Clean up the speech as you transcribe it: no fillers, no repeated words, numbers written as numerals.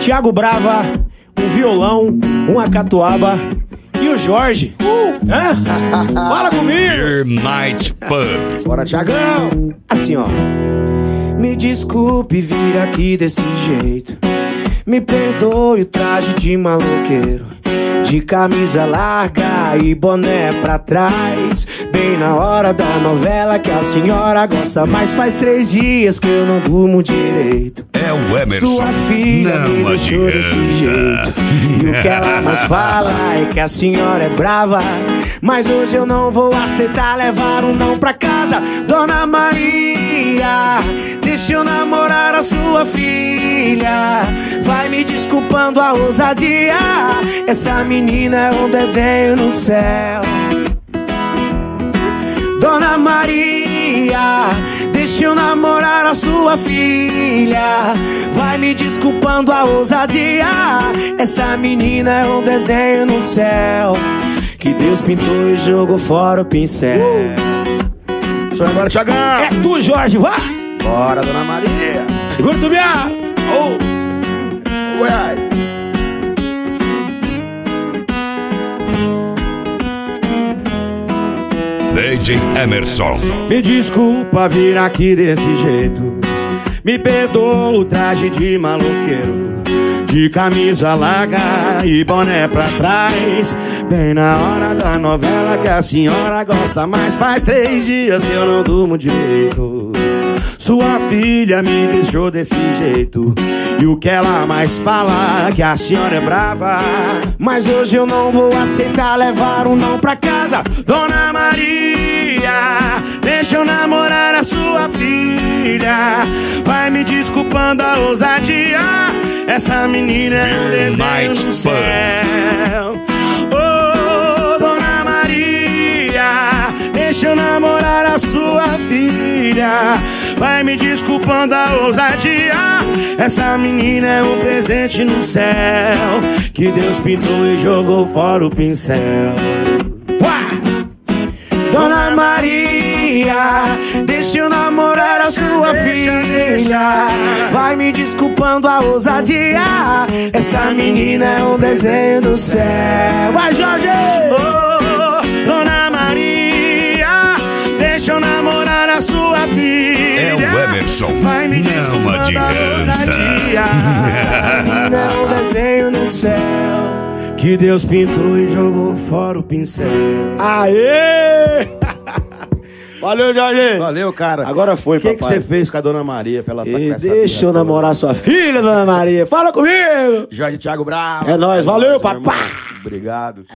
Thiago Brava, um violão, uma catuaba e o Jorge. Hã? Fala comigo! Beer Night Pub. Bora, Thiagão! Assim, ó. Me desculpe vir aqui desse jeito. Me perdoe o traje de maloqueiro, de camisa larga e boné pra trás, bem na hora da novela que a senhora gosta mais. Faz 3 dias que eu não durmo direito. É o Emerson. Sua filha não me deixou desse jeito. E o que ela mais fala é que a senhora é brava, mas hoje eu não vou aceitar levar um não pra casa. Dona Maria, deixa eu namorar a sua filha. Vai me desculpando a ousadia, essa menina é um desenho no céu. Dona Maria, deixa eu namorar a sua filha. Vai me desculpando a ousadia, essa menina é um desenho no céu, que Deus pintou e jogou fora o pincel. Só agora, Thiagão. É tu, Jorge, vai! Bora, Dona Maria. Segura tu, minha! Goiás. DJ Emerson. Me desculpa vir aqui desse jeito. Me perdoa o traje de maloqueiro, de camisa larga e boné pra trás, bem na hora da novela que a senhora gosta mais. Faz 3 dias que eu não durmo direito. Sua filha me deixou desse jeito. E o que ela mais fala é que a senhora é brava, mas hoje eu não vou aceitar levar um não pra casa. Dona Maria, deixa eu namorar a sua filha. Vai me desculpando a ousadia, essa menina é um desenho do céu. Oh, Dona Maria, deixa eu namorar a sua filha. Vai me desculpando a ousadia, essa menina é um presente no céu, que Deus pintou e jogou fora o pincel. Dona Maria, deixa eu namorar a sua filha. Vai me desculpando a ousadia, essa menina é um desenho do céu. Vai, Jorge! Oh, Dona Maria, deixa eu namorar a sua filha. É o Emerson. Vai me não desculpando a ousadia, essa menina é um desenho no céu, que Deus pintou e jogou fora o pincel. Aê! Valeu, Jorge. Valeu, cara. Agora foi, papai. O que você fez com a Dona Maria pra ela tá com essa deixa eu namorar sua filha, Dona Maria. Fala comigo. Jorge Thiago Bravo. É nóis. Valeu, papai. Obrigado.